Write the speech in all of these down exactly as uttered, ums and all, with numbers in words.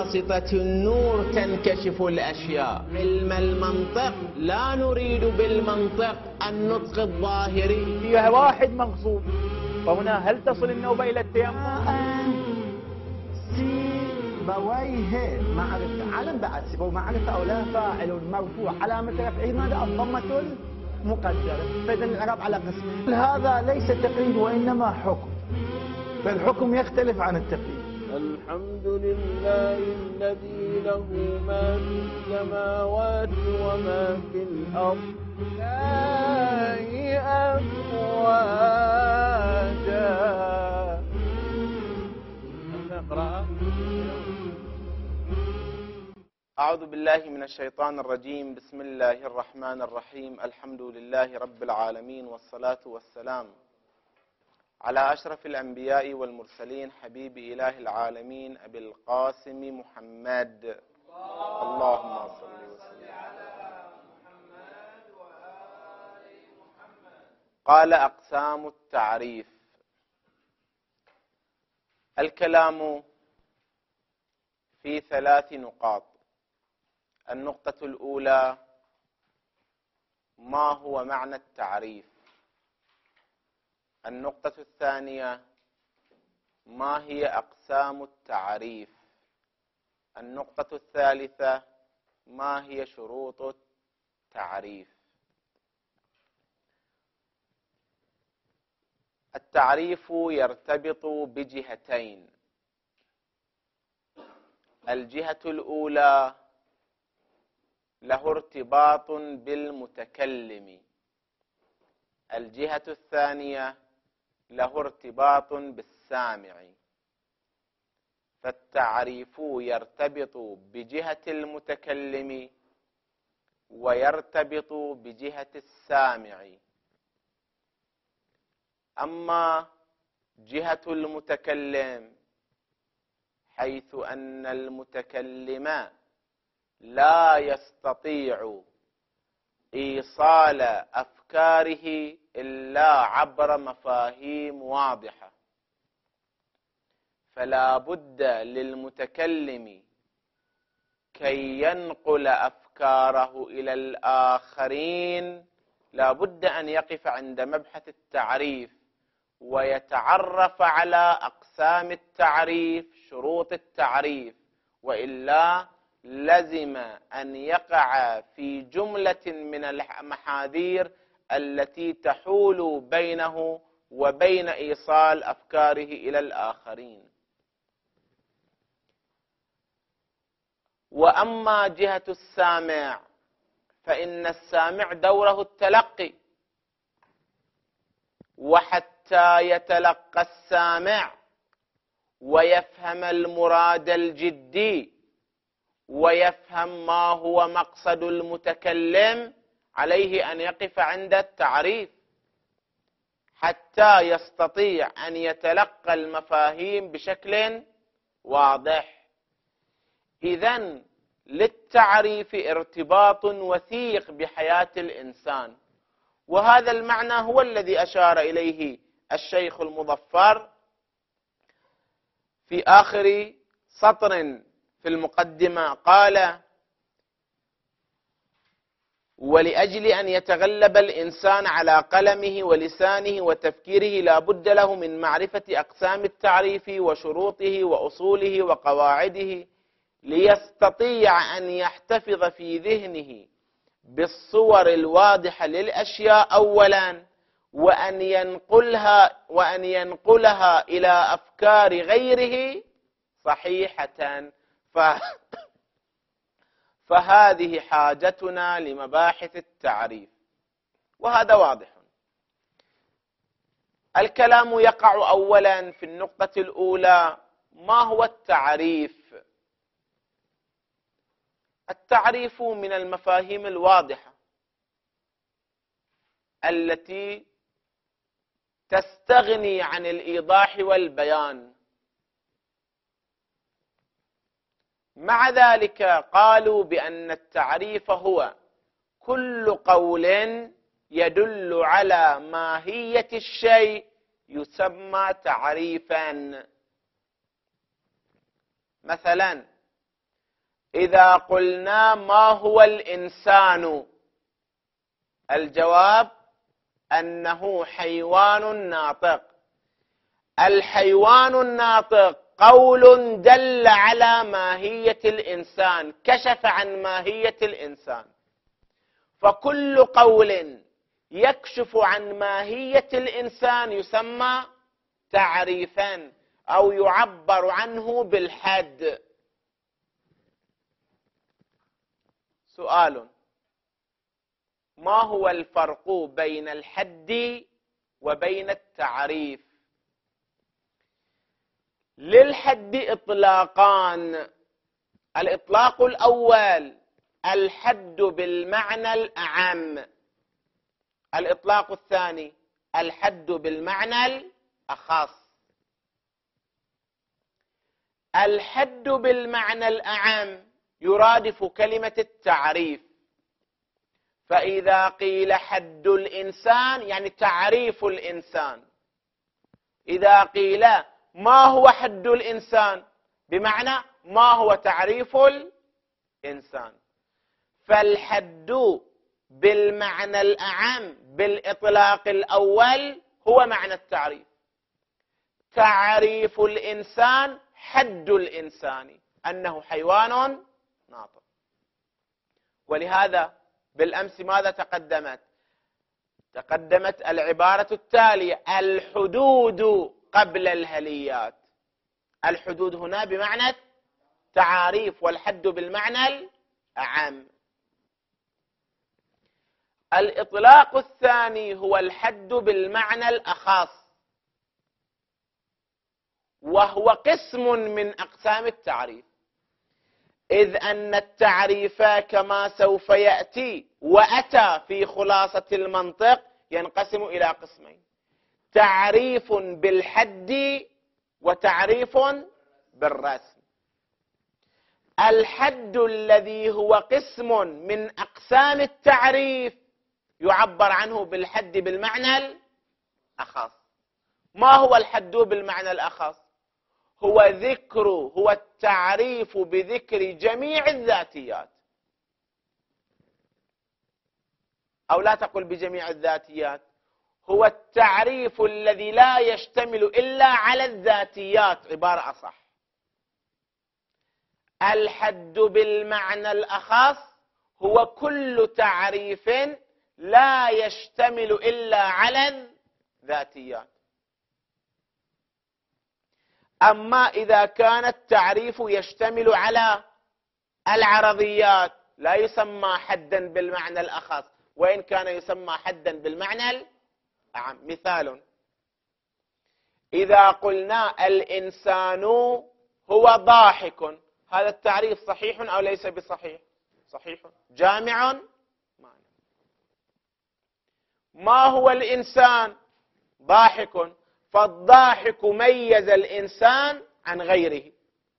بواسطة النور تنكشف الأشياء. علم المنطق لا نريد بالمنطق النطق الظاهري. فيها واحد مغصوب، فهنا هل تصل النوبة إلى التيمم؟ سيبويه معرفة، علم بعد سيبويه معرفة أو لا، فاعل مرفوع علامة رفعه ماذا؟ الضمة المقدرة. فإذا الإعراب على قسم. هذا ليس تقييد وإنما حكم، فالحكم يختلف عن التقييد. الحمد لله الذي له ما في السماوات وما في الأرض لا أفواجا. نقرأ. أعوذ بالله من الشيطان الرجيم. بسم الله الرحمن الرحيم. الحمد لله رب العالمين، والصلاة والسلام على أشرف الأنبياء والمرسلين، حبيب إله العالمين أبي القاسم محمد. اللهم صل وسلم على محمد وآل محمد. قال: أقسام التعريف. الكلام في ثلاث نقاط. النقطة الأولى: ما هو معنى التعريف؟ النقطة الثانية: ما هي أقسام التعريف؟ النقطة الثالثة: ما هي شروط التعريف؟ التعريف يرتبط بجهتين. الجهة الأولى له ارتباط بالمتكلم، الجهة الثانية له ارتباط بالسامع. فالتعريف يرتبط بجهة المتكلم ويرتبط بجهة السامع. أما جهة المتكلم حيث أن المتكلم لا يستطيع إيصال أفكاره إلا عبر مفاهيم واضحة، فلا بد للمتكلم كي ينقل أفكاره إلى الآخرين لا بد أن يقف عند مبحث التعريف ويتعرف على أقسام التعريف، شروط التعريف، وإلا لزم أن يقع في جملة من المحاذير التي تحول بينه وبين إيصال أفكاره إلى الآخرين. وأما جهة السامع فإن السامع دوره التلقي، وحتى يتلقى السامع ويفهم المراد الجدي ويفهم ما هو مقصد المتكلم عليه أن يقف عند التعريف حتى يستطيع أن يتلقى المفاهيم بشكل واضح. إذن للتعريف ارتباط وثيق بحياة الإنسان، وهذا المعنى هو الذي أشار إليه الشيخ المظفر في آخر سطر في المقدمة. قال: ولأجل أن يتغلب الإنسان على قلمه ولسانه وتفكيره لا بد له من معرفة أقسام التعريف وشروطه وأصوله وقواعده، ليستطيع أن يحتفظ في ذهنه بالصور الواضحة للأشياء أولا، وأن ينقلها وأن ينقلها إلى أفكار غيره صحيحة. ف... فهذه حاجتنا لمباحث التعريف، وهذا واضح. الكلام يقع أولا في النقطة الأولى: ما هو التعريف؟ التعريف من المفاهيم الواضحة التي تستغني عن الإيضاح والبيان. مع ذلك قالوا بأن التعريف هو كل قول يدل على ماهية الشيء يسمى تعريفا. مثلا إذا قلنا ما هو الإنسان، الجواب أنه حيوان ناطق. الحيوان الناطق قول دل على ماهية الإنسان، كشف عن ماهية الإنسان. فكل قول يكشف عن ماهية الإنسان يسمى تعريفا أو يعبر عنه بالحد. سؤال: ما هو الفرق بين الحد وبين التعريف؟ للحد إطلاقان. الإطلاق الأول الحد بالمعنى الأعم، الإطلاق الثاني الحد بالمعنى الأخص. الحد بالمعنى الأعم يرادف كلمة التعريف، فإذا قيل حد الإنسان يعني تعريف الإنسان. إذا قيل ما هو حد الإنسان بمعنى ما هو تعريف الإنسان. فالحد بالمعنى الأعم بالإطلاق الأول هو معنى التعريف. تعريف الإنسان حد الإنسان أنه حيوان ناطق. ولهذا بالأمس ماذا تقدمت؟ تقدمت العبارة التالية: الحدود قبل الهليات. الحدود هنا بمعنى تعاريف، والحد بالمعنى الأعم. الإطلاق الثاني هو الحد بالمعنى الأخص، وهو قسم من أقسام التعريف، إذ أن التعريف كما سوف يأتي وأتى في خلاصة المنطق ينقسم إلى قسمين: تعريف بالحد وتعريف بالرسم. الحد الذي هو قسم من أقسام التعريف يعبر عنه بالحد بالمعنى الأخص. ما هو الحد بالمعنى الأخص؟ هو ذكر هو التعريف بذكر جميع الذاتيات، أو لا تقل بجميع الذاتيات، هو التعريف الذي لا يشتمل إلا على الذاتيات. عبارة أصح، الحد بالمعنى الأخص هو كل تعريف لا يشتمل إلا على الذاتيات. أما إذا كان التعريف يشتمل على العرضيات لا يسمى حدا بالمعنى الأخص، وإن كان يسمى حدا بالمعنى الأعم. مثال: إذا قلنا الإنسان هو ضاحك، هذا التعريف صحيح أو ليس بصحيح؟ صحيح، جامع معنى. ما هو الإنسان؟ ضاحك، فالضاحك ميز الإنسان عن غيره.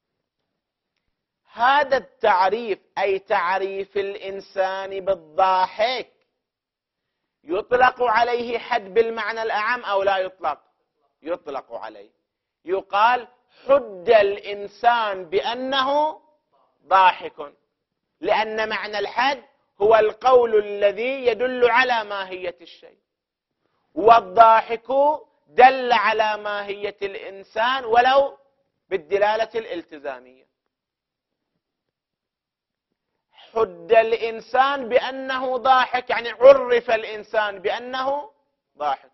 هذا التعريف أي تعريف الإنسان بالضاحك يطلق عليه حد بالمعنى الأعم أو لا يطلق؟ يطلق عليه. يقال حد الإنسان بأنه ضاحك، لأن معنى الحد هو القول الذي يدل على ماهية الشيء، والضاحك دل على ماهية الإنسان ولو بالدلالة الالتزامية. حد الإنسان بأنه ضاحك يعني عرف الإنسان بأنه ضاحك.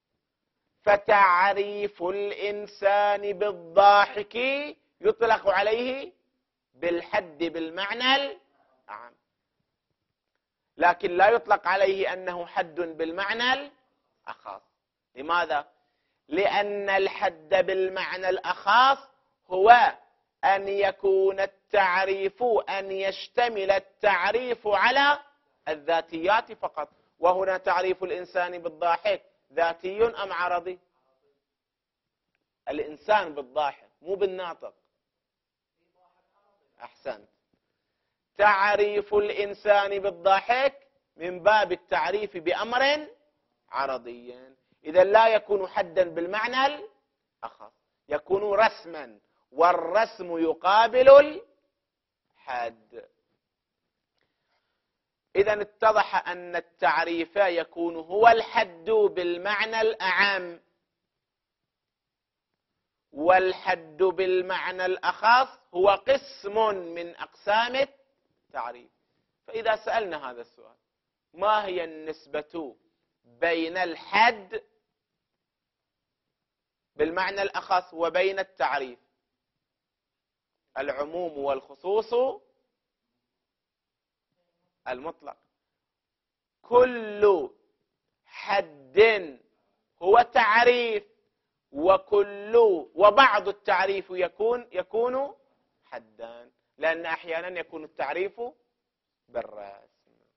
فتعريف الإنسان بالضاحك يطلق عليه بالحد بالمعنى الأعم، لكن لا يطلق عليه أنه حد بالمعنى الأخص. لماذا؟ لأن الحد بالمعنى الأخص هو أن يكون التعريف أن يشتمل التعريف على الذاتيات فقط. وهنا تعريف الإنسان بالضاحك ذاتي أم عرضي؟ الإنسان بالضاحك مو بالناطق. أحسنت. تعريف الإنسان بالضاحك من باب التعريف بأمر عرضي، إذا لا يكون حدا بالمعنى الأخص، يكون رسما، والرسم يقابل حد. إذن اتضح أن التعريف يكون هو الحد بالمعنى الأعم، والحد بالمعنى الأخص هو قسم من أقسام التعريف. فإذا سألنا هذا السؤال: ما هي النسبة بين الحد بالمعنى الأخص وبين التعريف؟ العموم والخصوص المطلق. كل حد هو تعريف، وكل وبعض التعريف يكون يكون حدان، لأن أحيانا يكون التعريف بالرسم.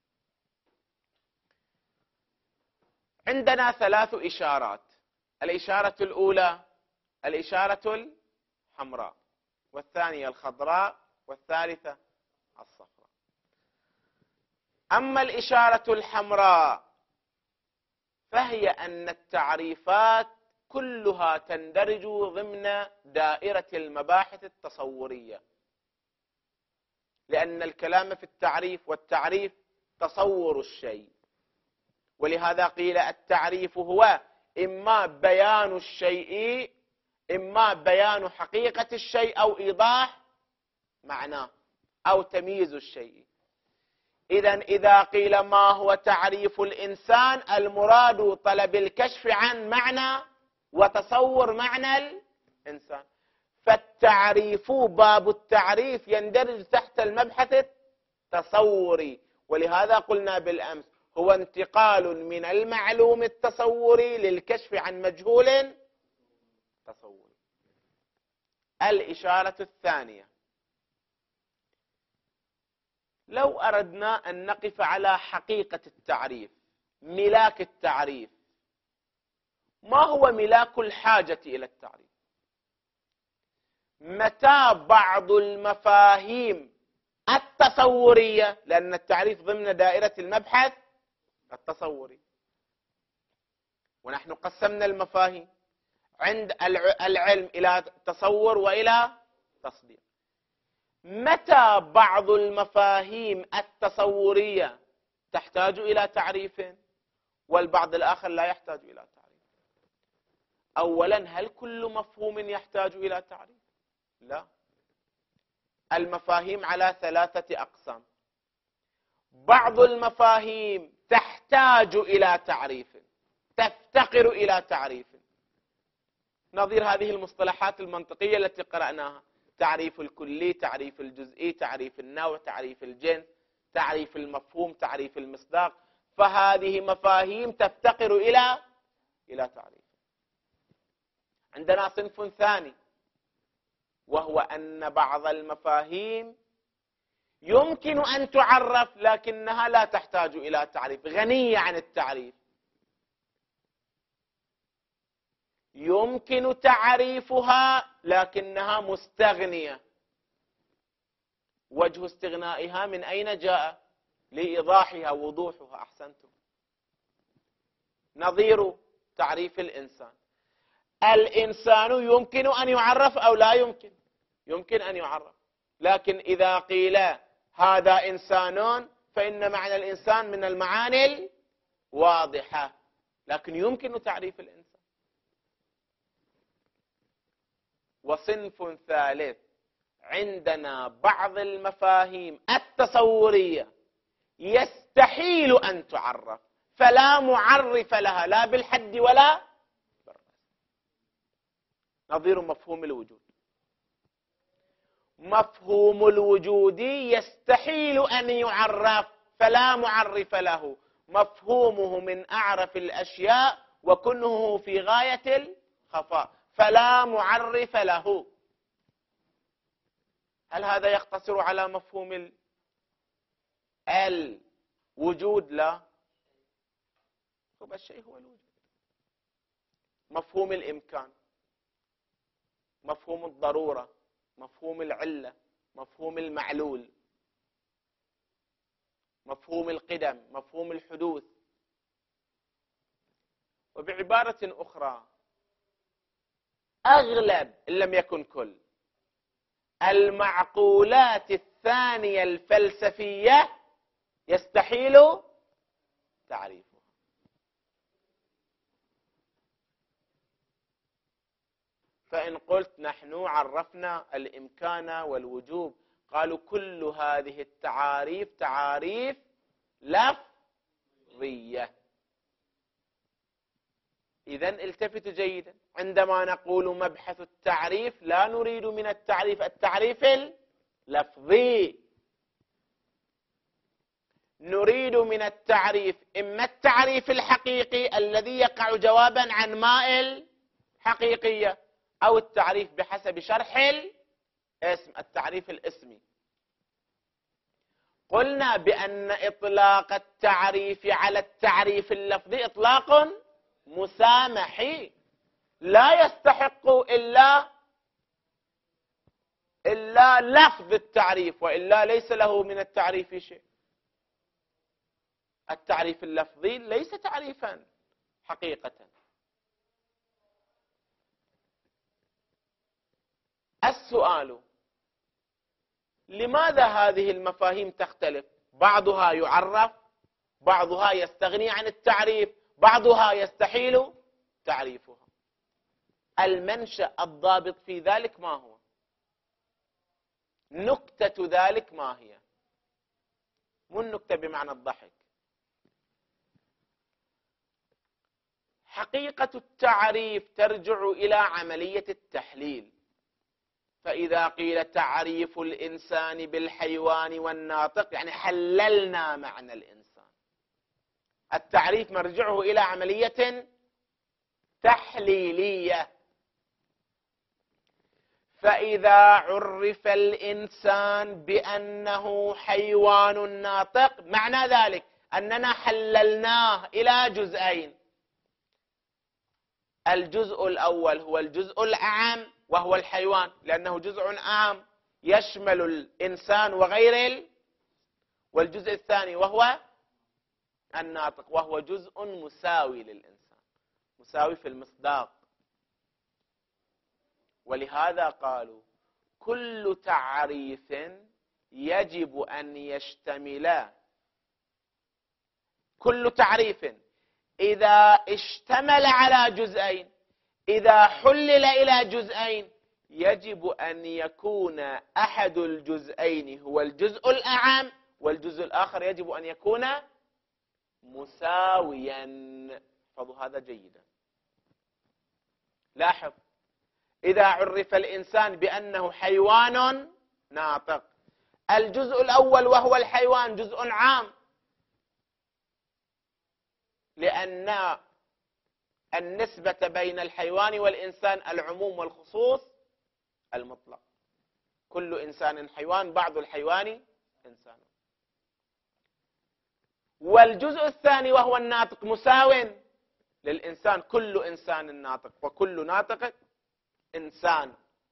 عندنا ثلاث إشارات: الإشارة الأولى الإشارة الحمراء، والثانية الخضراء، والثالثة الصفراء. أما الإشارة الحمراء فهي أن التعريفات كلها تندرج ضمن دائرة المباحث التصورية، لأن الكلام في التعريف، والتعريف تصور الشيء، ولهذا قيل التعريف هو إما بيان الشيء، إما بيان حقيقة الشيء، أو إيضاح معناه، أو تمييز الشيء. إذن إذا قيل ما هو تعريف الإنسان، المراد طلب الكشف عن معنى وتصور معنى الإنسان. فالتعريف، باب التعريف يندرج تحت المبحث التصوري، ولهذا قلنا بالأمس هو انتقال من المعلوم التصوري للكشف عن مجهول تصوري. الإشارة الثانية: لو أردنا أن نقف على حقيقة التعريف، ملاك التعريف، ما هو ملاك الحاجة إلى التعريف؟ متى بعض المفاهيم التصورية، لأن التعريف ضمن دائرة المبحث التصوري، ونحن قسمنا المفاهيم عند العلم إلى تصور وإلى تصديق. متى بعض المفاهيم التصورية تحتاج إلى تعريف والبعض الآخر لا يحتاج إلى تعريف؟ أولا، هل كل مفهوم يحتاج إلى تعريف؟ لا. المفاهيم على ثلاثة أقسام: بعض المفاهيم تحتاج إلى تعريف، تفتقر إلى تعريف، نظير هذه المصطلحات المنطقية التي قرأناها: تعريف الكلي، تعريف الجزئي، تعريف النوع، تعريف الجنس، تعريف المفهوم، تعريف المصداق. فهذه مفاهيم تفتقر إلى إلى تعريف. عندنا صنف ثاني، وهو أن بعض المفاهيم يمكن أن تعرف لكنها لا تحتاج إلى تعريف، غنية عن التعريف. يمكن تعريفها لكنها مستغنية. وجه استغنائها من أين جاء؟ لإيضاحها ووضوحها. أحسنتم. نظير تعريف الإنسان: الإنسان يمكن أن يعرف أو لا يمكن؟ يمكن أن يعرف، لكن إذا قيل هذا إنسان فإن معنى الإنسان من المعاني الواضحة، لكن يمكن تعريف الإنسان. وصنف ثالث: عندنا بعض المفاهيم التصورية يستحيل أن تعرف، فلا معرف لها لا بالحد ولا بالرسم. نظير مفهوم الوجود. مفهوم الوجود يستحيل أن يعرف، فلا معرف له، مفهومه من أعرف الأشياء وكنه في غاية الخفاء، فلا معرف له. هل هذا يقتصر على مفهوم الوجود؟ لا. طب الشيء هو الوجود. مفهوم الإمكان، مفهوم الضرورة، مفهوم العلة، مفهوم المعلول، مفهوم القدم، مفهوم الحدوث. وبعبارة أخرى، أغلب إن لم يكن كل المعقولات الثانية الفلسفية يستحيل تعريفها. فإن قلت نحن عرفنا الإمكان والوجوب، قالوا كل هذه التعاريف تعاريف لفظية. إذن التفتوا جيدا، عندما نقول مبحث التعريف لا نريد من التعريف التعريف اللفظي، نريد من التعريف إما التعريف الحقيقي الذي يقع جوابا عن ماء الحقيقية، أو التعريف بحسب شرح الاسم، التعريف الاسمي. قلنا بأن إطلاق التعريف على التعريف اللفظي إطلاق مسامحي، لا يستحق إلا إلا لفظ التعريف، وإلا ليس له من التعريف شيء. التعريف اللفظي ليس تعريفا حقيقة. السؤال: لماذا هذه المفاهيم تختلف؟ بعضها يعرف، بعضها يستغني عن التعريف، بعضها يستحيل تعريفها. المنشأ الضابط في ذلك ما هو؟ نكتة ذلك ما هي؟ مو النكتة بمعنى الضحك. حقيقة التعريف ترجع إلى عملية التحليل. فإذا قيل تعريف الإنسان بالحيوان والناطق، يعني حللنا معنى الإنسان. التعريف مرجعه إلى عملية تحليلية. فإذا عرف الإنسان بأنه حيوان ناطق، معنى ذلك أننا حللناه إلى جزئين. الجزء الأول هو الجزء الأعم وهو الحيوان، لأنه جزء عام يشمل الإنسان وغير ال... والجزء الثاني وهو الناطق، وهو جزء مساوي للإنسان، مساوي في المصداق. ولهذا قالوا كل تعريف يجب أن يشتمل، كل تعريف إذا اشتمل على جزئين، إذا حلل إلى جزئين، يجب أن يكون أحد الجزئين هو الجزء الأعم، والجزء الآخر يجب أن يكون مساويا. احفظوا هذا جيدا. لاحظ، إذا عرف الإنسان بأنه حيوان ناطق، الجزء الأول وهو الحيوان جزء عام، لأن النسبة بين الحيوان والإنسان العموم والخصوص المطلق. كل إنسان حيوان، بعض الحيوان إنسان. والجزء الثاني وهو الناطق مساو للإنسان، كل إنسان ناطق وكل ناطق إنسان.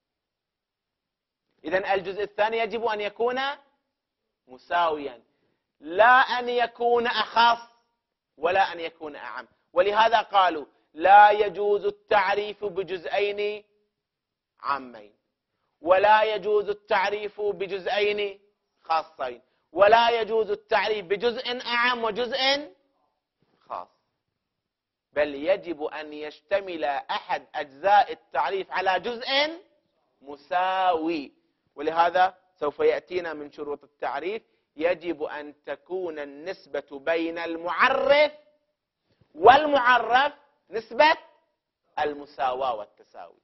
إذن الجزء الثاني يجب أن يكون مساويا، لا أن يكون أخص ولا أن يكون أعم. ولهذا قالوا لا يجوز التعريف بجزئين عامين، ولا يجوز التعريف بجزئين خاصين، ولا يجوز التعريف بجزء أعم وجزء خاص، بل يجب أن يشتمل أحد أجزاء التعريف على جزء مساوي. ولهذا سوف يأتينا من شروط التعريف يجب أن تكون النسبة بين المعرف والمعرف نسبة المساواة والتساوي.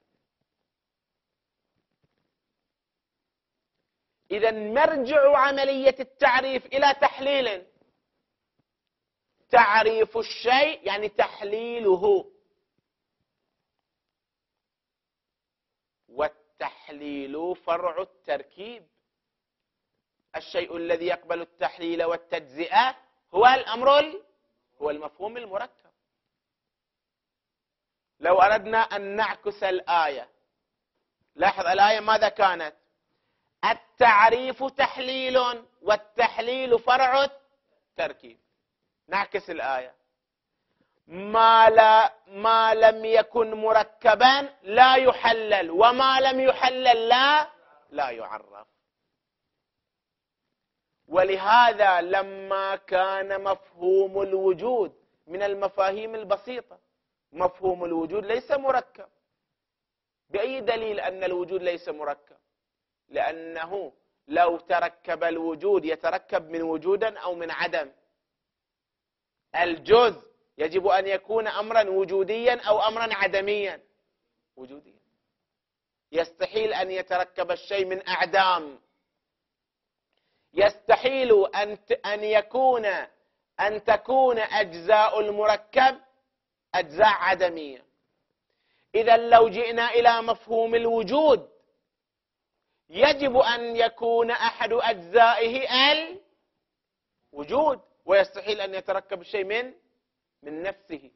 إذا مرجع عملية التعريف إلى تحليل. تعريف الشيء يعني تحليله، والتحليل فرع التركيب. الشيء الذي يقبل التحليل والتجزئة هو الأمر هو المفهوم المركب. لو أردنا أن نعكس الآية، لاحظ الآية ماذا كانت؟ التعريف تحليل والتحليل فرع التركيب. نعكس الآية، ما, لا ما لم يكن مركبا لا يحلل، وما لم يحلل لا لا يعرف. ولهذا لما كان مفهوم الوجود من المفاهيم البسيطة، مفهوم الوجود ليس مركب. بأي دليل أن الوجود ليس مركب؟ لأنه لو تركب الوجود يتركب من وجودا أو من عدم. الجزء يجب أن يكون أمرا وجوديا أو أمرا عدميا. وجوديا. يستحيل أن يتركب الشيء من أعدام. يستحيل أن أن يكون أن تكون أجزاء المركب أجزاء عدمية. إذا لو جئنا إلى مفهوم الوجود يجب أن يكون أحد أجزائه الوجود، ويستحيل أن يتركب الشيء من من نفسه.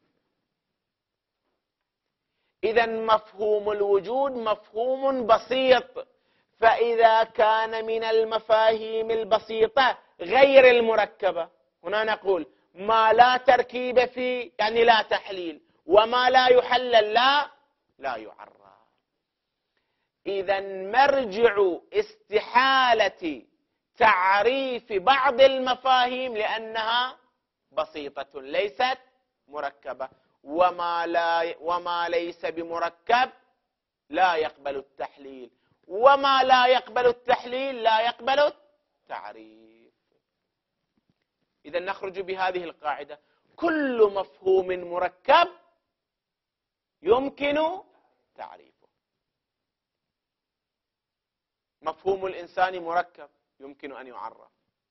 إذا مفهوم الوجود مفهوم بسيط، فإذا كان من المفاهيم البسيطة غير المركبة، هنا نقول ما لا تركيب فيه يعني لا تحليل، وما لا يحلل لا لا يعرف. إذا مرجع استحالة تعريف بعض المفاهيم لأنها بسيطة ليست مركبة، وما لا وما ليس بمركب لا يقبل التحليل، وما لا يقبل التحليل لا يقبل التعريف. إذا نخرج بهذه القاعدة: كل مفهوم مركب يمكن تعريفه. مفهوم الإنسان مركب يمكن أن يعرف.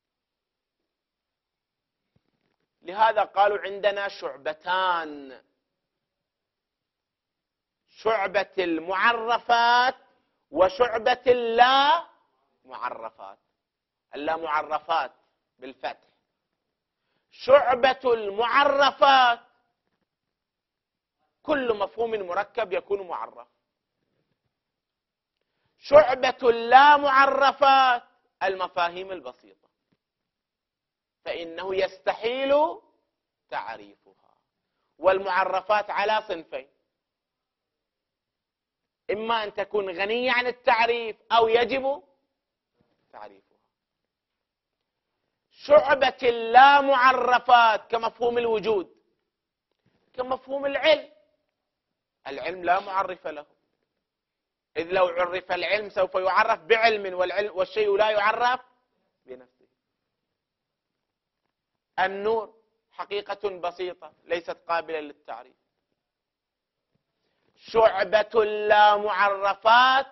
لهذا قالوا عندنا شعبتان: شعبة المعرفات وشعبة اللا معرفات. اللا معرفات بالفتح. شعبة المعرفات كل مفهوم مركب يكون معرف. شعبة اللا معرفات المفاهيم البسيطة، فإنه يستحيل تعريفها. والمعرفات على صنفين: إما أن تكون غنية عن التعريف أو يجب تعريفها. شعبة اللا معرفات كمفهوم الوجود، كمفهوم العلم. العلم لا معرف له، إذ لو عرف العلم سوف يعرف بعلم، والعلم والشيء لا يعرف بنفسه. النور حقيقة بسيطة ليست قابلة للتعريف. شعبة اللا معرفات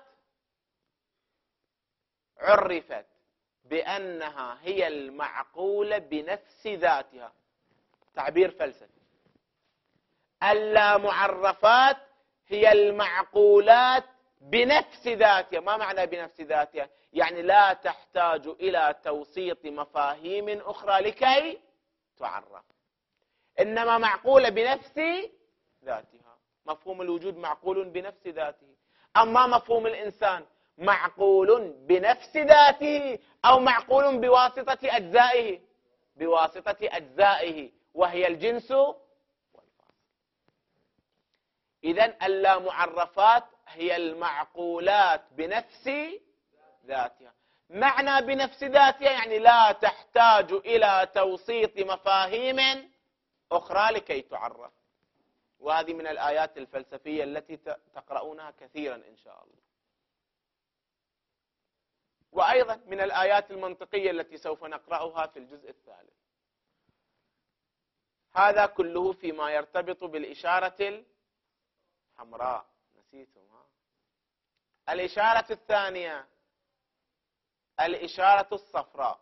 عرفت بأنها هي المعقولة بنفس ذاتها. تعبير فلسفي. اللا معرفات هي المعقولات بنفس ذاتها. ما معنى بنفس ذاتها؟ يعني لا تحتاج إلى توسيط مفاهيم أخرى لكي تعرف، إنما معقولة بنفس ذاتها. مفهوم الوجود معقول بنفس ذاته. أما مفهوم الإنسان معقول بنفس ذاته أو معقول بواسطة أجزائه؟ بواسطة أجزائه، وهي الجنس والفاصل. إذن اللا معرفات هي المعقولات بنفس ذاتها. معنى بنفس ذاتها يعني لا تحتاج إلى توسيط مفاهيم أخرى لكي تعرف. وهذه من الآيات الفلسفية التي تقرؤونها كثيرا إن شاء الله. وأيضا من الآيات المنطقية التي سوف نقرأها في الجزء الثالث. هذا كله فيما يرتبط بالإشارة الحمراء. نسيتم ها؟ الإشارة الثانية الإشارة الصفراء.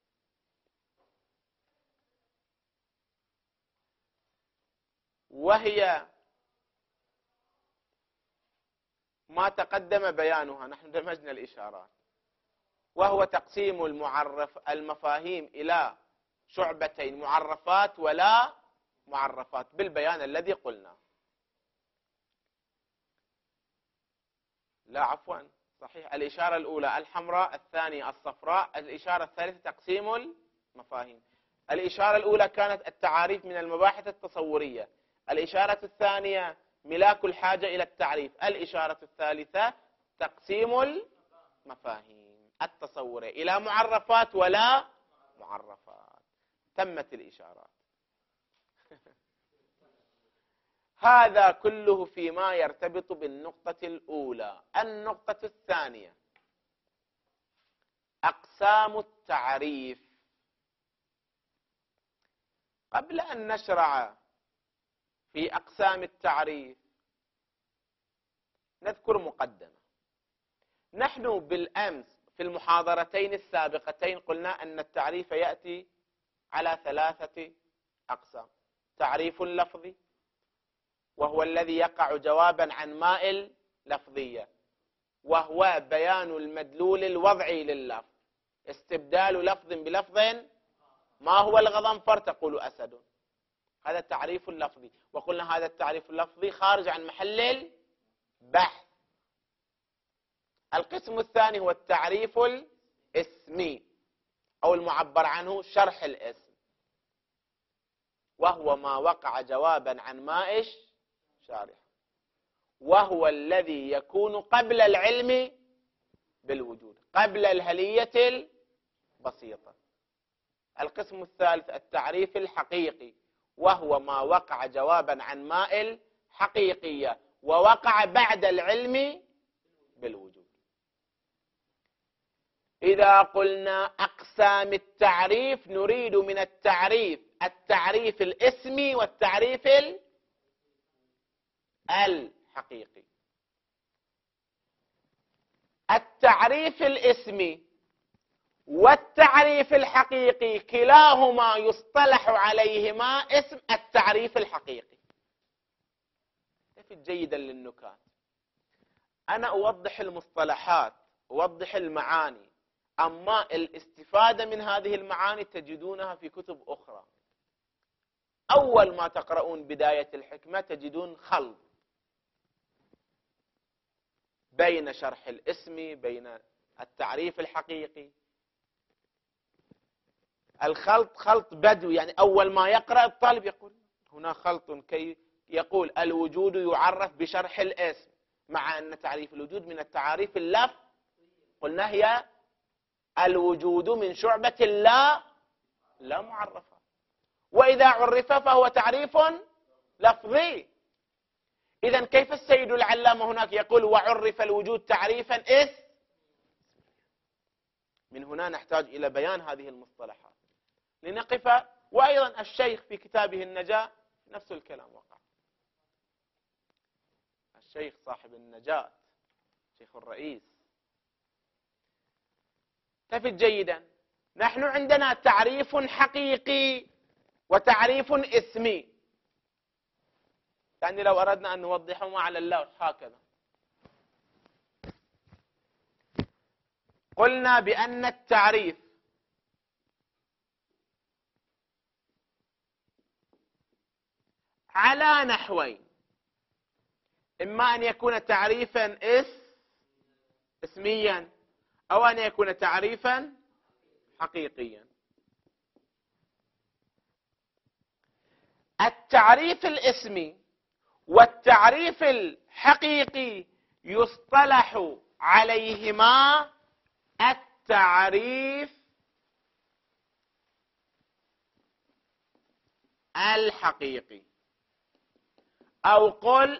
وهي ما تقدم بيانها، نحن دمجنا الإشارات، وهو تقسيم المعرف المفاهيم إلى شعبتين: معرفات ولا معرفات، بالبيان الذي قلنا. لا عفوا صحيح، الإشارة الأولى الحمراء، الثانية الصفراء، الإشارة الثالثة تقسيم المفاهيم. الإشارة الأولى كانت التعاريف من المباحث التصورية، الإشارة الثانية ملاك الحاجة إلى التعريف، الإشارة الثالثة تقسيم مفاهيم التصورية إلى معرفات ولا معرفات. تمت الإشارات. هذا كله فيما يرتبط بالنقطة الأولى. النقطة الثانية أقسام التعريف. قبل أن نشرع في أقسام التعريف نذكر مقدمة. نحن بالأمس في المحاضرتين السابقتين قلنا أن التعريف يأتي على ثلاثة أقسام: تعريف لفظي، وهو الذي يقع جوابا عن ماء لفظية، وهو بيان المدلول الوضعي لللفظ، استبدال لفظ بلفظ. ما هو الغضنفر؟ تقول أسد. هذا التعريف اللفظي، وقلنا هذا التعريف اللفظي خارج عن محل البحث. القسم الثاني هو التعريف الاسمي أو المعبر عنه شرح الاسم، وهو ما وقع جوابا عن ما إيش شارح، وهو الذي يكون قبل العلم بالوجود، قبل الهلية البسيطة. القسم الثالث التعريف الحقيقي، وهو ما وقع جوابا عن ماء الحقيقية ووقع بعد العلم بالوجود. إذا قلنا أقسام التعريف نريد من التعريف التعريف الاسمي والتعريف الحقيقي. التعريف الاسمي والتعريف الحقيقي كلاهما يصطلح عليهما اسم التعريف الحقيقي. جيدا للنكات، أنا أوضح المصطلحات، أوضح المعاني، أما الاستفادة من هذه المعاني تجدونها في كتب أخرى. أول ما تقرؤون بداية الحكمة تجدون خلط بين شرح الاسم بين التعريف الحقيقي. الخلط خلط بدوي، يعني أول ما يقرأ الطالب يقول هنا خلط، كي يقول الوجود يعرف بشرح الاسم، مع أن تعريف الوجود من التعاريف اللفظ قلنا هي الوجود من شعبة لا لا معرفة، وإذا عرف فهو تعريف لفظي. إذن كيف السيد العلامة هناك يقول وعرف الوجود تعريفا اسم؟ من هنا نحتاج إلى بيان هذه المصطلحات لنقف. وأيضا الشيخ في كتابه النجاة نفس الكلام وقع. الشيخ صاحب النجاة، شيخ الرئيس. تفت جيدا، نحن عندنا تعريف حقيقي وتعريف اسمي. يعني لو أردنا أن نوضحهما على اللوح هكذا، قلنا بأن التعريف على نحوين: إما أن يكون تعريفا اس اسميا، أو أن يكون تعريفا حقيقيا. التعريف الاسمي والتعريف الحقيقي يصطلح عليهما التعريف الحقيقي، أو قل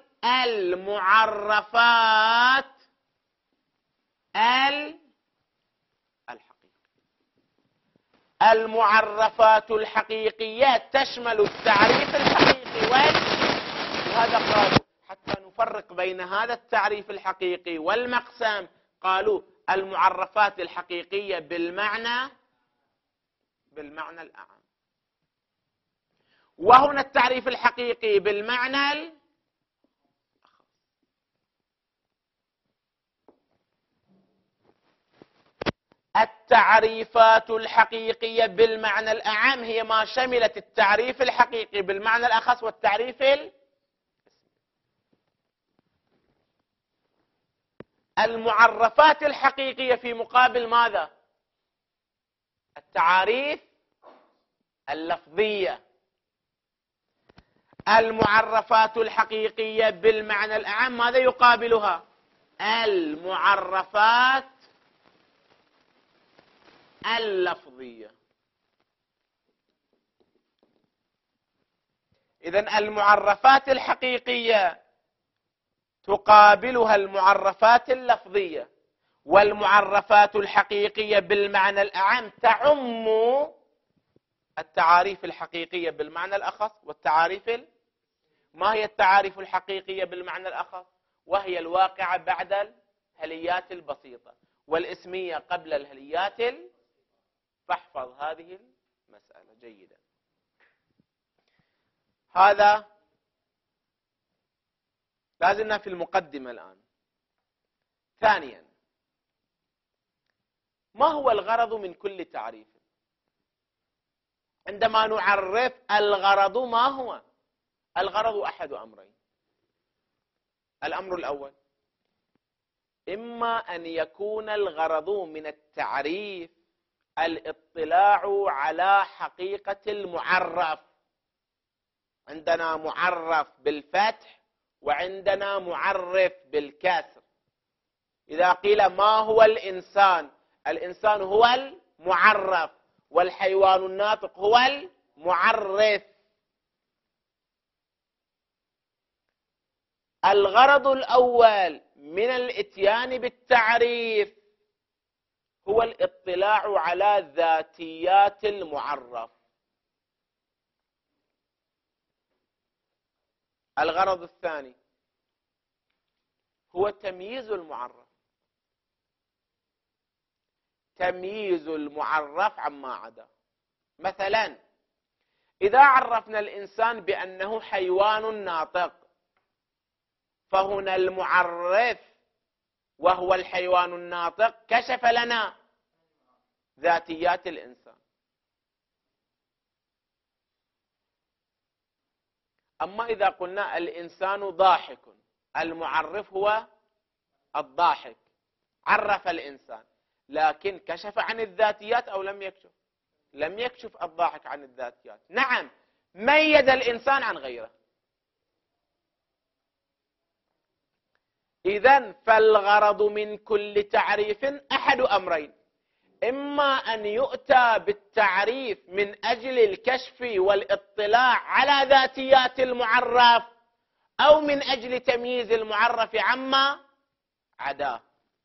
المعرفات الحقيقية. المعرفات الحقيقية تشمل التعريف الحقيقي وهذا قالوا حتى نفرق بين هذا التعريف الحقيقي والمقسم، قالوا المعرفات الحقيقية بالمعنى بالمعنى الأعم، وهنا التعريف الحقيقي بالمعنى الأخص. التعريفات الحقيقية بالمعنى الأعم هي ما شملت التعريف الحقيقي بالمعنى الأخص والتعريف الاسمي. المعرفات الحقيقية في مقابل ماذا؟ التعاريف اللفظية. المعرفات الحقيقية بالمعنى الأعم ماذا يقابلها؟ المعرفات اللفظية. إذن المعرفات الحقيقية تقابلها المعرفات اللفظية، والمعرفات الحقيقية بالمعنى الأعم تعم التعاريف الحقيقية بالمعنى الأخص والتعاريف ال... ما هي التعاريف الحقيقية بالمعنى الأخص؟ وهي الواقعة بعد الهليات البسيطة والاسمية قبل الهليات ال... فاحفظ هذه المسألة جيدا. هذا لازلنا في المقدمة الآن. ثانيا، ما هو الغرض من كل تعريف؟ عندما نعرف الغرض ما هو؟ الغرض أحد أمرين. الأمر الأول، إما أن يكون الغرض من التعريف الاطلاع على حقيقة المعرف. عندنا معرف بالفتح وعندنا معرف بالكسر. إذا قيل ما هو الإنسان، الإنسان هو المعرف والحيوان الناطق هو المعرف. الغرض الأول من الإتيان بالتعريف هو الاطلاع على ذاتيات المعرف. الغرض الثاني هو تمييز المعرف، تمييز المعرف عما عدا. مثلا إذا عرفنا الإنسان بأنه حيوان ناطق، فهنا المعرف وهو الحيوان الناطق كشف لنا ذاتيات الإنسان. أما إذا قلنا الإنسان ضاحك، المعرف هو الضاحك، عرف الإنسان، لكن كشف عن الذاتيات أو لم يكشف؟ لم يكشف الضاحك عن الذاتيات. نعم، ميز الإنسان عن غيره. إذن فالغرض من كل تعريف أحد أمرين: إما أن يؤتى بالتعريف من أجل الكشف والاطلاع على ذاتيات المعرف، أو من أجل تمييز المعرف عما عداه.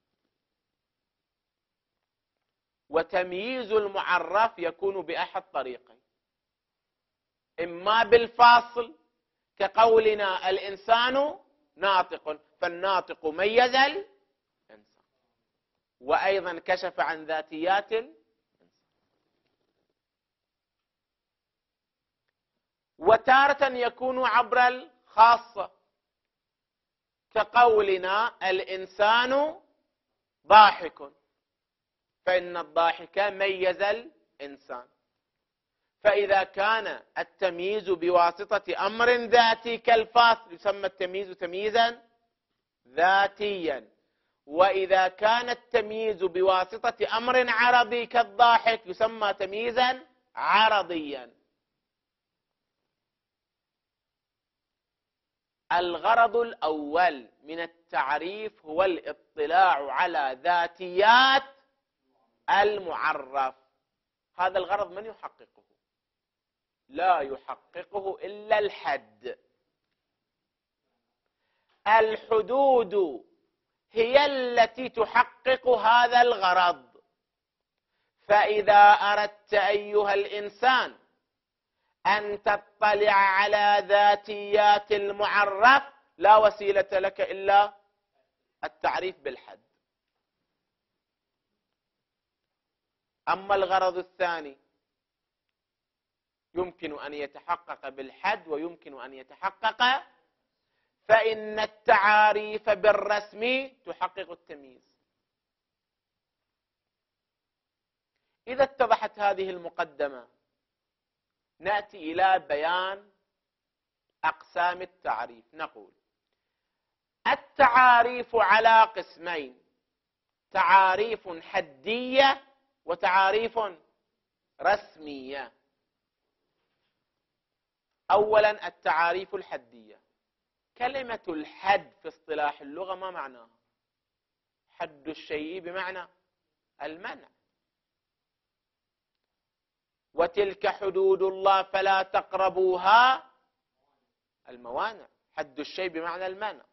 وتمييز المعرف يكون بأحد طريقين: إما بالفاصل كقولنا الإنسان ناطق، فالناطق ميز الإنسان وأيضا كشف عن ذاتيات الإنسان. وتارة يكون عبر الخاصة كقولنا الإنسان ضاحك، فإن الضاحك ميز الإنسان. فإذا كان التمييز بواسطة أمر ذاتي كالفاصل يسمى التمييز تمييزا ذاتيا، وإذا كان التمييز بواسطة أمر عرضي كالضاحك يسمى تمييزا عرضيا. الغرض الأول من التعريف هو الاطلاع على ذاتيات المعرف. هذا الغرض من يحققه؟ لا يحققه إلا الحد. الحدود هي التي تحقق هذا الغرض. فإذا أردت أيها الإنسان أن تطلع على ذاتيات المعرف لا وسيلة لك إلا التعريف بالحد. أما الغرض الثاني يمكن أن يتحقق بالحد ويمكن أن يتحقق، فإن التعاريف بالرسم تحقق التمييز. إذا اتضحت هذه المقدمة نأتي إلى بيان أقسام التعريف. نقول التعاريف على قسمين: تعاريف حدية وتعاريف رسمية. أولا التعاريف الحدية. كلمة الحد في اصطلاح اللغة ما معناها؟ حد الشيء بمعنى المنع. وتلك حدود الله فلا تقربوها. الموانع، حد الشيء بمعنى المانع.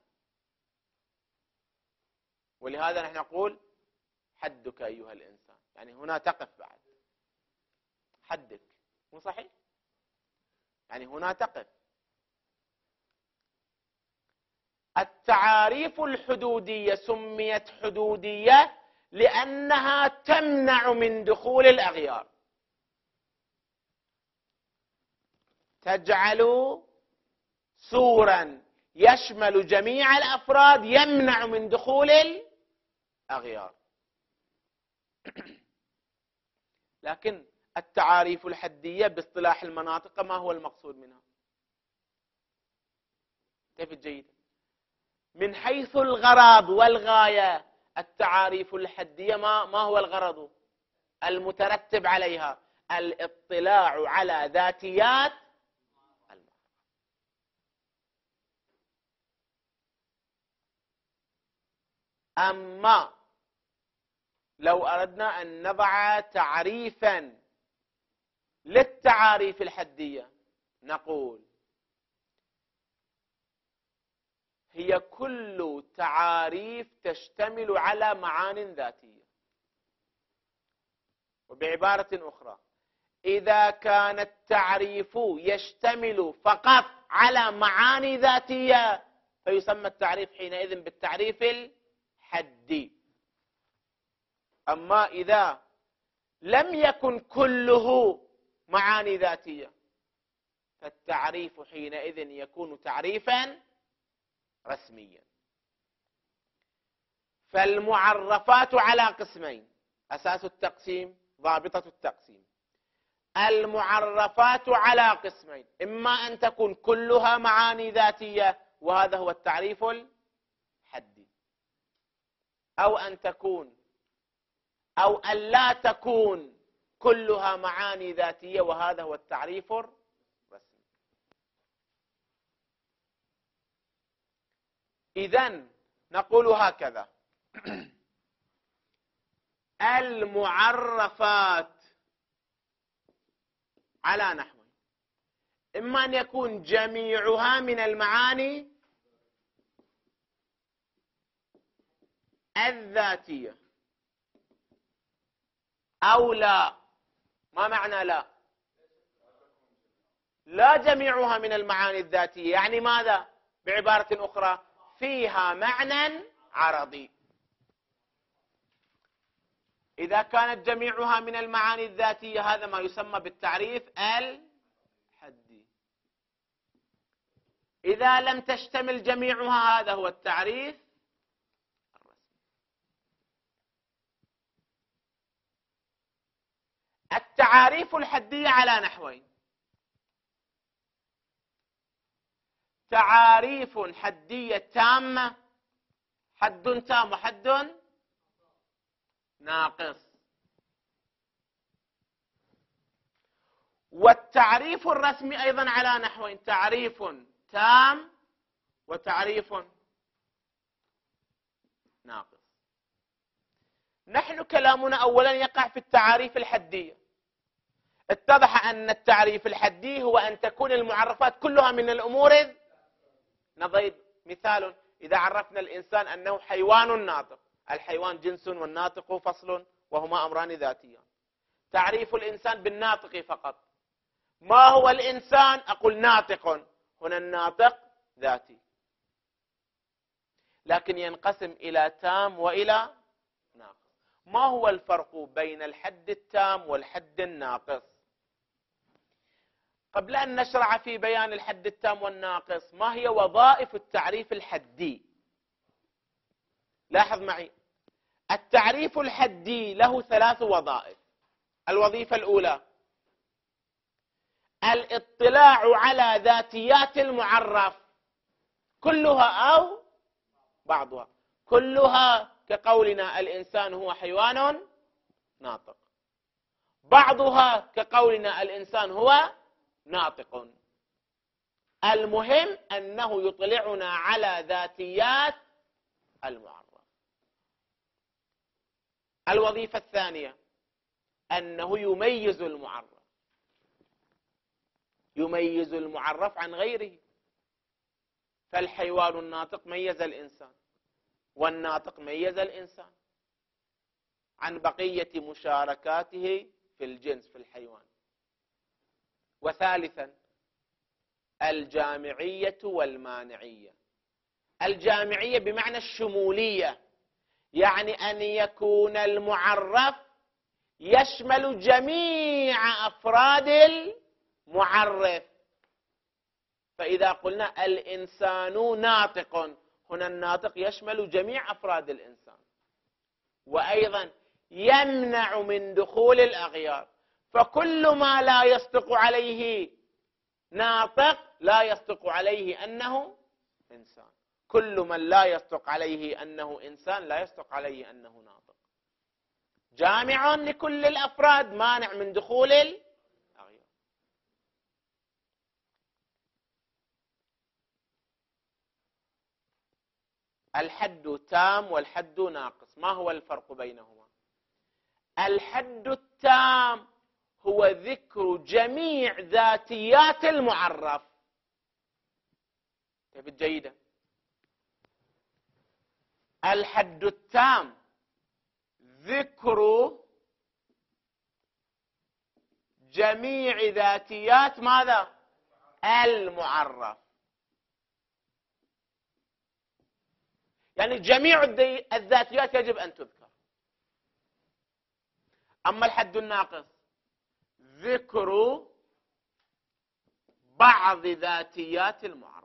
ولهذا نحن نقول حدك أيها الإنسان، يعني هنا تقف بعد حدك، مو صحيح؟ يعني هنا تقف. التعاريف الحدودية سميت حدودية لأنها تمنع من دخول الأغيار، تجعل سورا يشمل جميع الأفراد يمنع من دخول الأغيار. لكن التعاريف الحدية باصطلاح المناطق ما هو المقصود منها؟ كيف الجيد؟ من حيث الغرض والغاية، التعاريف الحدية ما ما هو الغرض المترتب عليها؟ الاطلاع على ذاتيات المعرف. أما لو أردنا أن نضع تعريفا للتعاريف الحدية نقول هي كل تعاريف تشتمل على معان ذاتية. وبعبارة أخرى، إذا كان التعريف يشتمل فقط على معاني ذاتية فيسمى التعريف حينئذ بالتعريف الحدي. أما إذا لم يكن كله معاني ذاتية فالتعريف حينئذ يكون تعريفا رسميا. فالمعرفات على قسمين، أساس التقسيم ضابطة التقسيم. المعرفات على قسمين، إما أن تكون كلها معاني ذاتية وهذا هو التعريف الحدي، أو أن تكون أو أن لا تكون كلها معاني ذاتية وهذا هو التعريف الرسمي. إذن نقول هكذا: المعرفات على نحو، إما أن يكون جميعها من المعاني الذاتية أو لا. ما معنى لا؟ لا جميعها من المعاني الذاتية، يعني ماذا؟ بعبارة أخرى، فيها معنى عرضي. إذا كانت جميعها من المعاني الذاتية هذا ما يسمى بالتعريف الحدي. إذا لم تشتمل جميعها هذا هو التعريف الرسمي. التعاريف الحدية على نحوين: تعاريف حدية تامة، حد تام وحد ناقص. والتعريف الرسمي أيضا على نحوين: تعريف تام وتعريف ناقص. نحن كلامنا أولا يقع في التعاريف الحدية. اتضح أن التعريف الحدي هو أن تكون المعرفات كلها من الأمور. نضرب مثال: إذا عرفنا الإنسان أنه حيوان ناطق، الحيوان جنس والناطق فصل وهما أمران ذاتيان. تعريف الإنسان بالناطق فقط. ما هو الإنسان؟ أقول ناطق، هنا الناطق ذاتي. لكن ينقسم إلى تام وإلى ناقص. ما هو الفرق بين الحد التام والحد الناقص؟ قبل أن نشرع في بيان الحد التام والناقص، ما هي وظائف التعريف الحدي؟ لاحظ معي، التعريف الحدي له ثلاث وظائف. الوظيفة الأولى الاطلاع على ذاتيات المعرف كلها أو بعضها. كلها كقولنا الإنسان هو حيوان ناطق، بعضها كقولنا الإنسان هو ناطق. المهم أنه يطلعنا على ذاتيات المعرف. الوظيفة الثانية أنه يميز المعرف. يميز المعرف عن غيره. فالحيوان الناطق ميز الإنسان، والناطق ميز الإنسان عن بقية مشاركاته في الجنس في الحيوان. وثالثا الجامعية والمانعية. الجامعية بمعنى الشمولية، يعني أن يكون المعرف يشمل جميع أفراد المعرف. فإذا قلنا الإنسان ناطق، هنا الناطق يشمل جميع أفراد الإنسان. وأيضا يمنع من دخول الأغيار، فكل ما لا يصدق عليه ناطق لا يصدق عليه أنه إنسان. كل من لا يصدق عليه أنه إنسان لا يصدق عليه أنه ناطق. جامع لكل الأفراد، مانع من دخول الأغيار. الحد تام والحد ناقص، ما هو الفرق بينهما؟ الحد التام هو ذكر جميع ذاتيات المعرف. تبت جيدة. الحد التام ذكر جميع ذاتيات ماذا؟ المعرف. يعني جميع الذاتيات يجب أن تذكر. أما الحد الناقص ذكر بعض ذاتيات المعرف.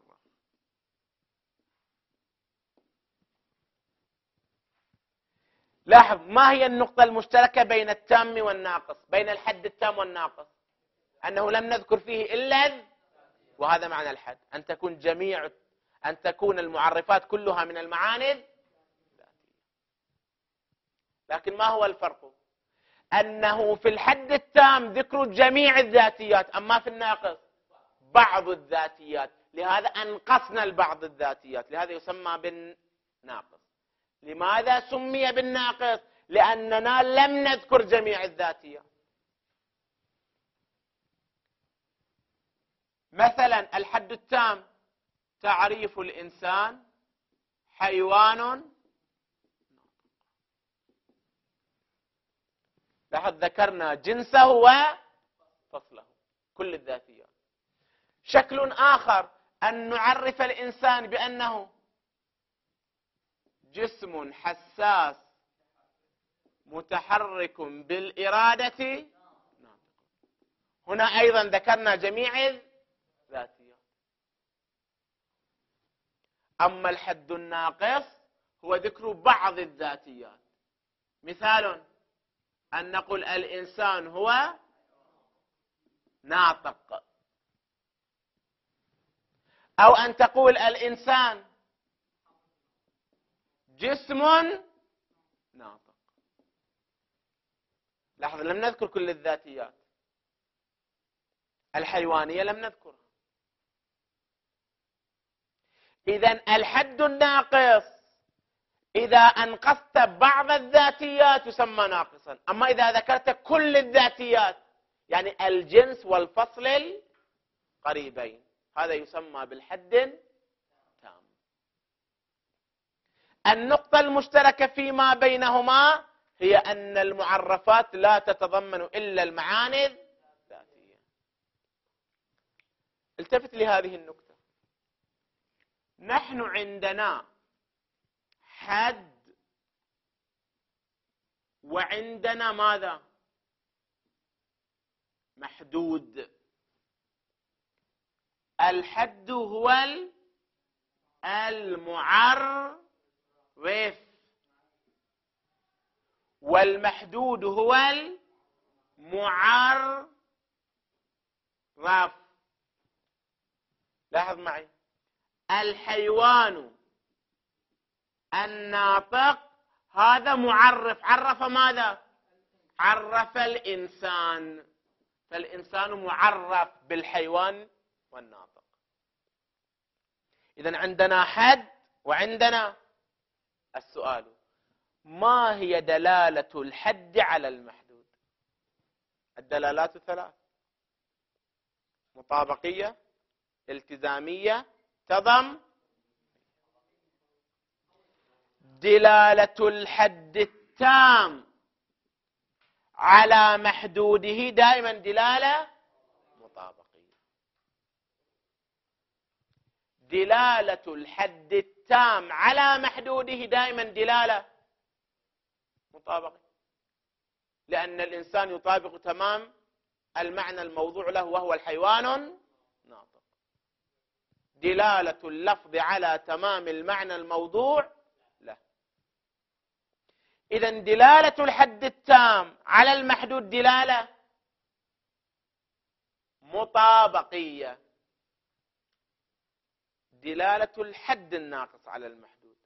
لاحظ، ما هي النقطة المشتركة بين التام والناقص، بين الحد التام والناقص؟ أنه لم نذكر فيه إلا، وهذا معنى الحد، أن تكون جميع أن تكون المعرفات كلها من المعاني الذاتية. لكن ما هو الفرق؟ أنه في الحد التام ذكر جميع الذاتيات، أما في الناقص بعض الذاتيات. لهذا أنقصنا البعض الذاتيات، لهذا يسمى بالناقص. لماذا سمي بالناقص؟ لأننا لم نذكر جميع الذاتيات. مثلا الحد التام تعريف الإنسان حيوان. لاحظ ذكرنا جنسه وفصله، كل الذاتيات. شكل آخر أن نعرف الإنسان بأنه جسم حساس متحرك بالإرادة. هنا أيضا ذكرنا جميع الذاتيات. أما الحد الناقص هو ذكر بعض الذاتيات. مثال أن نقول الإنسان هو ناطق، أو أن تقول الإنسان جسم ناطق. لاحظ، لم نذكر كل الذاتيات. الحيوانية لم نذكرها. إذن الحد الناقص إذا أنقصت بعض الذاتيات يسمى ناقصا، أما إذا ذكرت كل الذاتيات يعني الجنس والفصل القريبين هذا يسمى بالحد تام. النقطة المشتركة فيما بينهما هي أن المعرفات لا تتضمن إلا المعاني الذاتية. التفت لهذه النقطة. نحن عندنا حد وعندنا ماذا؟ محدود. الحد هو المعرف والمحدود هو المعرف. لاحظ معي، الحيوان الناطق هذا معرف، عرف ماذا؟ عرف الإنسان، فالإنسان معرف بالحيوان والناطق. إذن عندنا حد وعندنا السؤال: ما هي دلالة الحد على المحدود؟ الدلالات ثلاث. مطابقية، التزامية، تضم. دلالة الحد التام على محدوده دائما دلالة مطابقية. دلالة الحد التام على محدوده دائما دلالة مطابقية، لأن الإنسان يطابق تمام المعنى الموضوع له وهو الحيوان ناطق. دلالة اللفظ على تمام المعنى الموضوع له. إذن دلالة الحد التام على المحدود دلالة مطابقية. دلالة الحد الناقص على المحدود،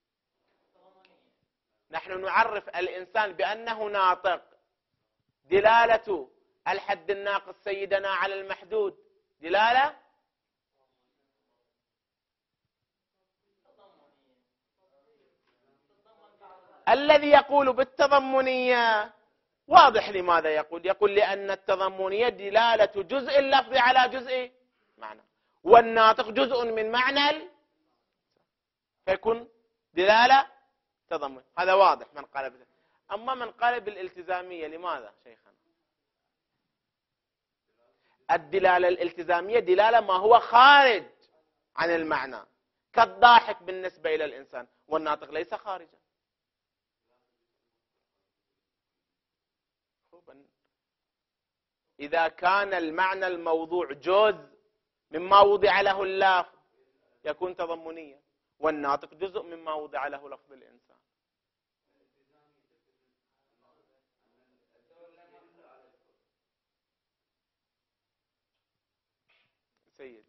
نحن نعرف الإنسان بأنه ناطق. دلالة الحد الناقص سيدنا على المحدود دلالة الذي يقول بالتضمنية واضح لماذا يقول. يقول لأن التضمنية دلالة جزء اللفظ على جزء معنى، والناطق جزء من معنى، فيكون دلالة تضمن. هذا واضح من قال بذلك. أما من قال بالالتزامية لماذا شيخنا؟ الدلالة الالتزامية دلالة ما هو خارج عن المعنى، كالضاحك بالنسبة إلى الإنسان، والناطق ليس خارجا. إذا كان المعنى الموضوع جزء مما وضع له اللفظ يكون تضمنيا، والناطق جزء مما وضع له لفظ الإنسان. سيد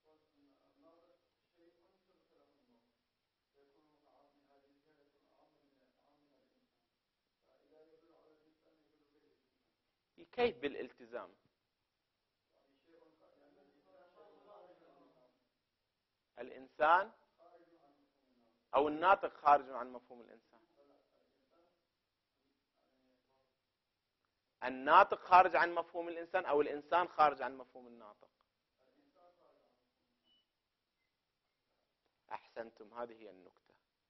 كيف بالالتزام؟ الإنسان أو الناطق خارج عن مفهوم الإنسان. الناطق خارج عن مفهوم الإنسان أو الإنسان خارج عن مفهوم الناطق؟ أحسنتم، هذه هي النكتة.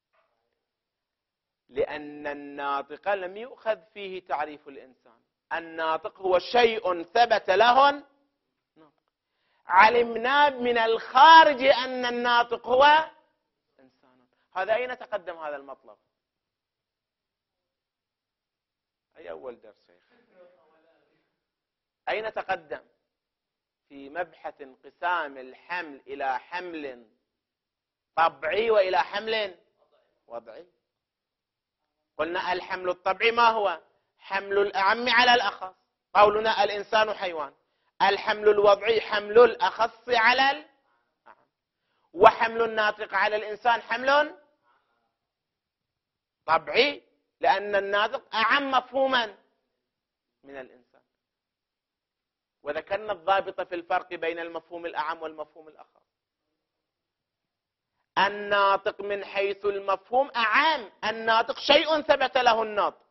لأن الناطق لم يؤخذ فيه تعريف الإنسان. الناطق هو شيء ثبت له ناطق. علمنا من الخارج أن الناطق هو إنسان. هذا أين تقدم هذا المطلب؟ أي أول درس شيخ؟ أين تقدم؟ في مبحث انقسام الحمل إلى حمل طبيعي وإلى حمل وضعي. قلنا الحمل الطبيعي ما هو؟ حمل الأعم على الأخص، قولنا الإنسان حيوان. الحمل الوضعي حمل الأخص على الأعم، وحمل الناطق على الإنسان حمل طبيعي، لأن الناطق أعم مفهوما من الإنسان. وذكرنا الضابط في الفرق بين المفهوم الأعم والمفهوم الأخص. الناطق من حيث المفهوم أعم، الناطق شيء ثبت له الناطق،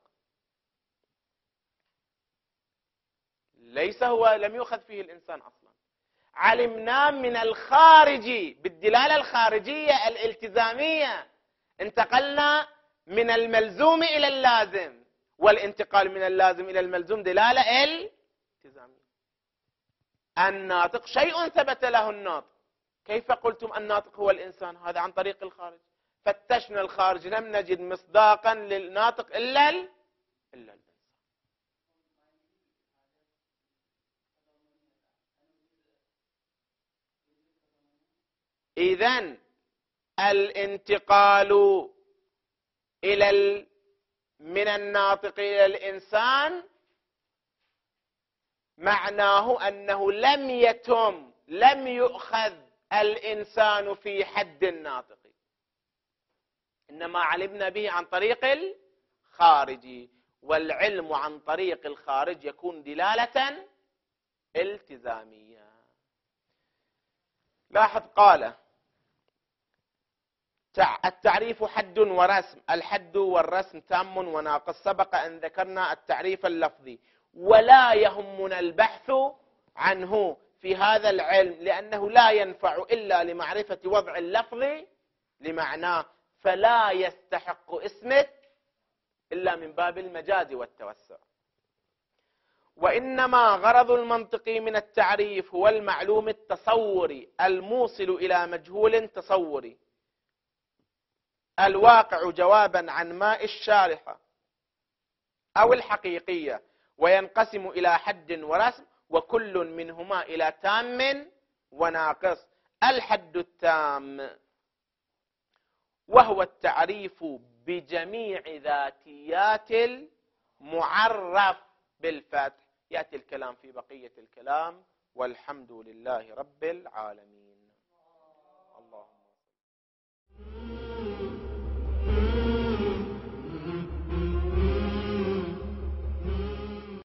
ليس هو لم يؤخذ فيه الإنسان أصلا. علمنا من الخارج بالدلالة الخارجية الالتزامية، انتقلنا من الملزوم إلى اللازم، والانتقال من اللازم إلى الملزوم دلالة التزامية. الناطق شيء ثبت له الناطق. كيف قلتم الناطق هو الإنسان؟ هذا عن طريق الخارج. فتشنا الخارج لم نجد مصداقا للناطق إلا ال... إلا الإنسان. إذن الانتقال إلى ال... من الناطق إلى الإنسان معناه أنه لم يتم لم يؤخذ الإنسان في حد الناطق، إنما علمنا به عن طريق الخارج، والعلم عن طريق الخارج يكون دلالة التزامية. لاحظ قال التعريف حد ورسم. الحد والرسم تام وناقص. سبق أن ذكرنا التعريف اللفظي، ولا يهمنا البحث عنه في هذا العلم، لأنه لا ينفع إلا لمعرفة وضع اللفظ لمعناه، فلا يستحق اسمه إلا من باب المجاز والتوسع. وإنما غرض المنطق من التعريف هو المعلوم التصوري الموصل إلى مجهول تصوري الواقع جوابا عن ماء الشارحة أو الحقيقية، وينقسم إلى حد ورسم، وكل منهما إلى تام وناقص. الحد التام وهو التعريف بجميع ذاتيات المعرف بالفتح. يأتي الكلام في بقية الكلام، والحمد لله رب العالمين. اللهم